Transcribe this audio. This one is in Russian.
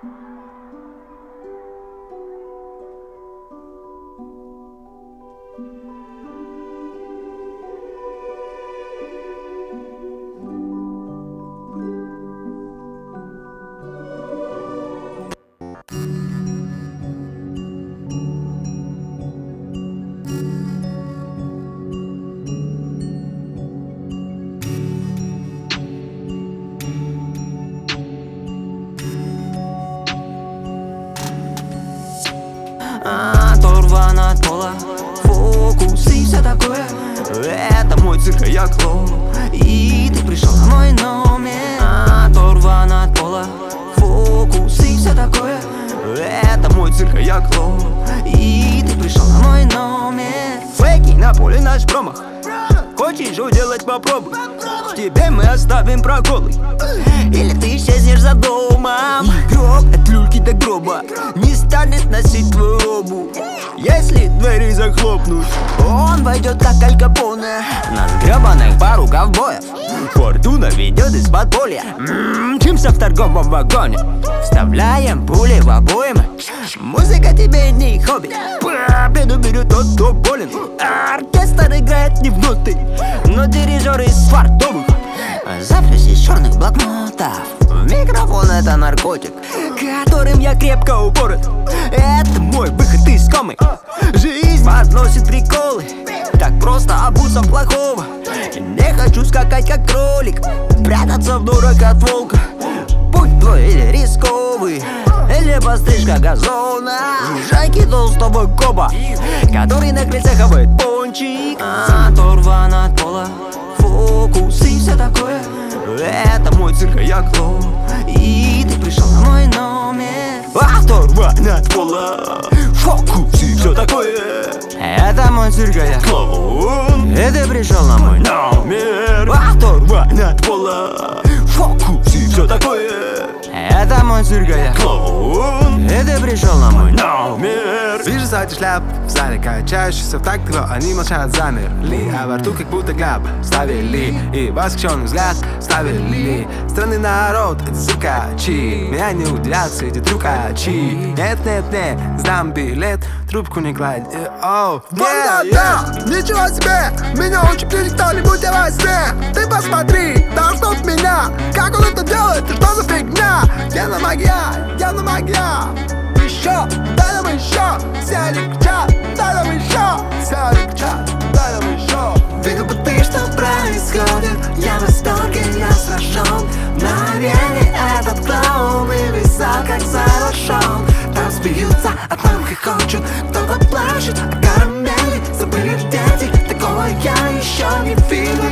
Оторван от пола фокус и все такое. Это мой цирк, а я клоун, и ты пришел на мой номер. Оторван от пола фокус и все такое. Это мой цирк, а я клоун, и ты пришел на мой номер. Фейки на поле наш промах. Хочешь уделать, попробуй. Тебе мы оставим проколы, или ты исчезнешь за домом. Игрок от люльки до гроба не станет носить твою робу. Если двери захлопнуть, он войдет как Аль Капоне. На сгребанных пару ковбоев фортуна ведет из подполья. Мчимся в торговом вагоне, вставляем пули в обоймы. Музыка тебе не хобби, победу берет тот, кто болен. Оркестр играет не в ноты, но дирижер из фартовых. Запись из черных блокнотов. Микрофон — это наркотик, которым я крепко упорот. Это мой выход из комы. Жизнь подносит приколы, так просто обуться в плохого. Не хочу скакать как кролик, прятаться в норах от волка. Путь твой или рисковый, или пострижка газона. Лужайки толстого коба, который на крыльце хавает пончик. Оторван от пола фокус и все такое. Это мой цирк, а я клоун, и ты пришел на мой номер. Оторван от пола фокус и все такое. Это мой цирк, а я клоун, и ты пришел на мой номер. Оторван от пола фокус и все такое. Это мой цирк, а я клоун, и ты пришел на мой номер. Вижу сзади шляп, в зале качающийся в такт, но они молчат, замерли, а во рту как будто габ ставили, и восхищенный взгляд ставили. Странный народ, это сукачи, меня не удивят все эти трюкачи. Нет, нет, нет, сдам билет, трубку не гладь. Оу, да, ничего себе, меня учит кто-нибудь во сне. Ты посмотри, там что в меня, как он это делает, что за фигня? Явно магия, еще, дай нам еще. Все они кричат, дай нам еще. Все они кричат, дай нам еще. Видел бы ты, что происходит, я в восторге, я сражен. Мгновение этот клоун и висал как завершен. Там смеются, а там хохочут, кто-то плачет, а карамели забыли дети. Такого я еще не видел.